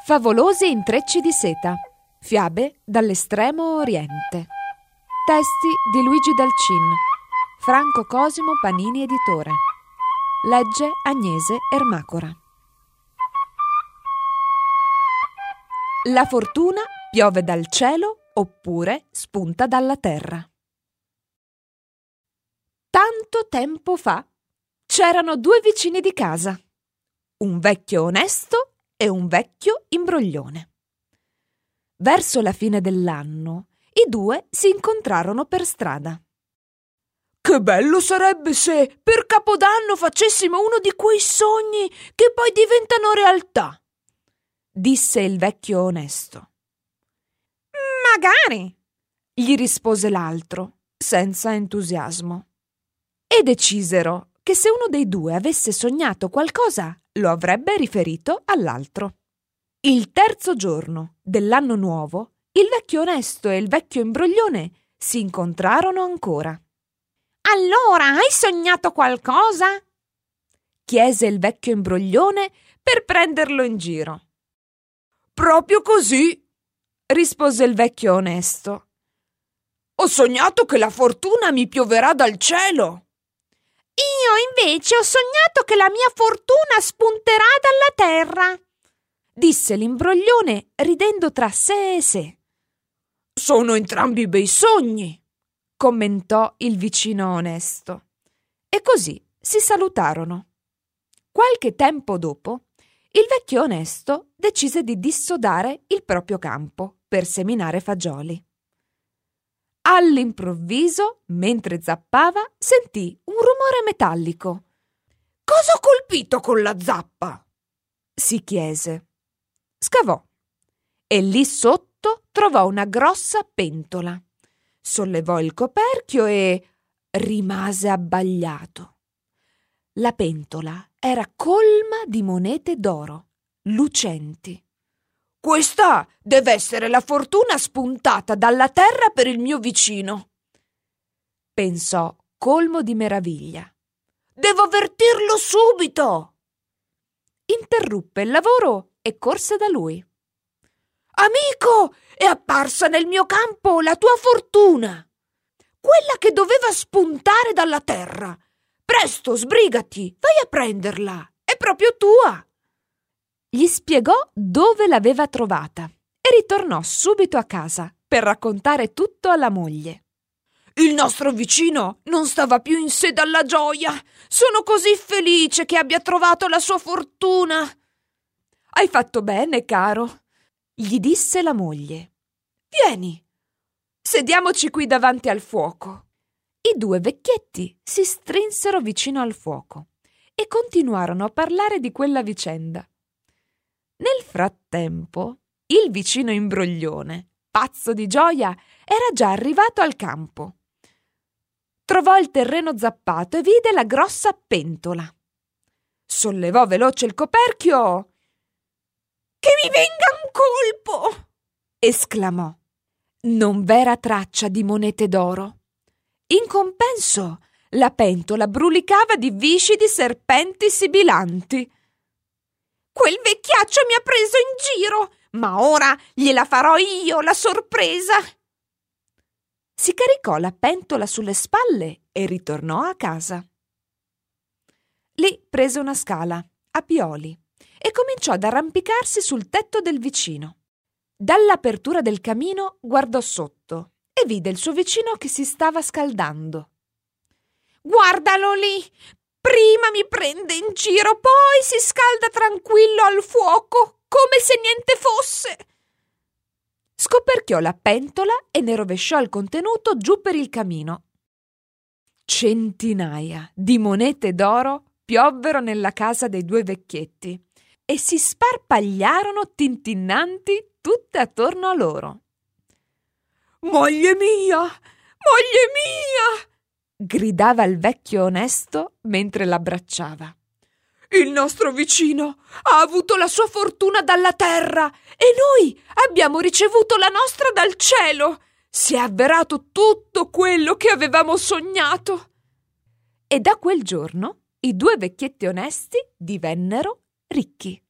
Favolosi intrecci di seta. Fiabe dall'estremo oriente. Testi di Luigi Dalcin. Franco Cosimo Panini editore. Legge Agnese Ermacora. La fortuna piove dal cielo oppure spunta dalla terra. Tanto tempo fa c'erano due vicini di casa, un vecchio onesto e un vecchio imbroglione. Verso la fine dell'anno i due si incontrarono per strada. Che bello sarebbe se per Capodanno facessimo uno di quei sogni che poi diventano realtà, disse il vecchio onesto. Magari, gli rispose l'altro, senza entusiasmo. E decisero che se uno dei due avesse sognato qualcosa, lo avrebbe riferito all'altro. Il terzo giorno dell'anno nuovo, il vecchio onesto e il vecchio imbroglione si incontrarono ancora. Allora, hai sognato qualcosa? Chiese il vecchio imbroglione per prenderlo in giro. Proprio così, rispose il vecchio onesto. Ho sognato che la fortuna mi pioverà dal cielo. Io invece ho sognato che la mia fortuna spunterà dalla terra, disse l'imbroglione ridendo tra sé e sé. Sono entrambi bei sogni, commentò il vicino onesto. E così si salutarono. Qualche tempo dopo, il vecchio onesto decise di dissodare il proprio campo per seminare fagioli. All'improvviso, mentre zappava, sentì un rumore metallico. «Cosa ho colpito con la zappa?» si chiese. Scavò e lì sotto trovò una grossa pentola. Sollevò il coperchio e rimase abbagliato. La pentola era colma di monete d'oro, lucenti. «Questa deve essere la fortuna spuntata dalla terra per il mio vicino», pensò colmo di meraviglia. «Devo avvertirlo subito!» Interruppe il lavoro e corse da lui. «Amico, è apparsa nel mio campo la tua fortuna, quella che doveva spuntare dalla terra. Presto, sbrigati, vai a prenderla, è proprio tua!» Gli spiegò dove l'aveva trovata e ritornò subito a casa per raccontare tutto alla moglie. «Il nostro vicino non stava più in sé dalla gioia. Sono così felice che abbia trovato la sua fortuna!» «Hai fatto bene, caro», gli disse la moglie. «Vieni, sediamoci qui davanti al fuoco». I due vecchietti si strinsero vicino al fuoco e continuarono a parlare di quella vicenda. Nel frattempo, il vicino imbroglione, pazzo di gioia, era già arrivato al campo. Trovò il terreno zappato e vide la grossa pentola. Sollevò veloce il coperchio. «Che mi venga un colpo!» esclamò. Non v'era traccia di monete d'oro. In compenso, la pentola brulicava di viscidi serpenti sibilanti. «Quel vecchiaccio mi ha preso in giro, ma ora gliela farò io la sorpresa!» Si caricò la pentola sulle spalle e ritornò a casa. Lì prese una scala, a pioli, e cominciò ad arrampicarsi sul tetto del vicino. Dall'apertura del camino guardò sotto e vide il suo vicino che si stava scaldando. «Guardalo lì! Prima mi prende in giro, poi si scalda tranquillo al fuoco, come se niente fosse!» Scoperchiò la pentola e ne rovesciò il contenuto giù per il camino. Centinaia di monete d'oro piovvero nella casa dei due vecchietti e si sparpagliarono tintinnanti tutte attorno a loro. «Moglie mia! Moglie mia!» gridava il vecchio onesto mentre l'abbracciava. «Il nostro vicino ha avuto la sua fortuna dalla terra e noi abbiamo ricevuto la nostra dal cielo. Si è avverato tutto quello che avevamo sognato!» E da quel giorno i due vecchietti onesti divennero ricchi.